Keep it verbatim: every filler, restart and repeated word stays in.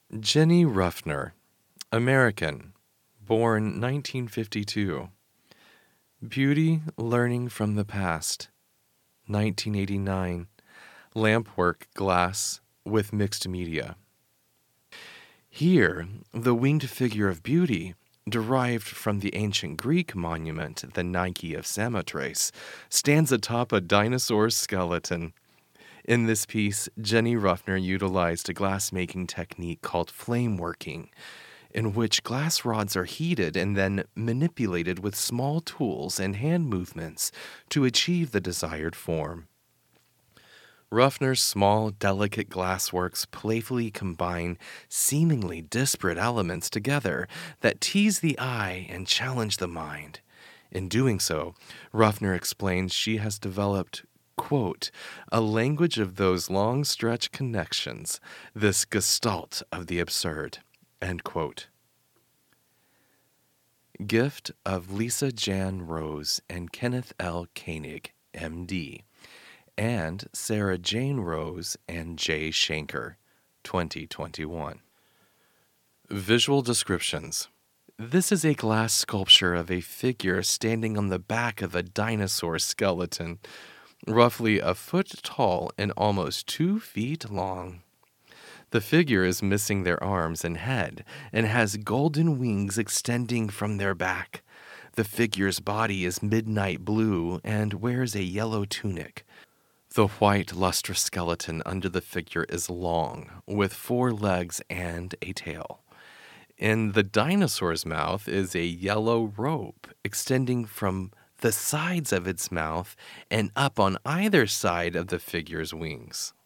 Jenny Ruffner, American, born nineteen fifty-two. Beauty Learning from the Past, nineteen eighty-nine. Lampwork glass with mixed media. Here, the winged figure of beauty, derived from the ancient Greek monument, the Nike of Samothrace, stands atop a dinosaur skeleton. In this piece, Jenny Ruffner utilized a glass-making technique called flame working, in which glass rods are heated and then manipulated with small tools and hand movements to achieve the desired form. Ruffner's small, delicate glassworks playfully combine seemingly disparate elements together that tease the eye and challenge the mind. In doing so, Ruffner explains she has developed, quote, a language of those long-stretch connections, this gestalt of the absurd, end quote. Gift of Lisa Jan Rose and Kenneth L. Koenig, M D, and Sarah Jane Rose and Jay Shanker, twenty twenty-one. Visual descriptions. This is a glass sculpture of a figure standing on the back of a dinosaur skeleton, roughly a foot tall and almost two feet long. The figure is missing their arms and head and has golden wings extending from their back. The figure's body is midnight blue and wears a yellow tunic. The white, lustrous skeleton under the figure is long, with four legs and a tail. In the dinosaur's mouth is a yellow rope extending from the sides of its mouth and up on either side of the figure's wings.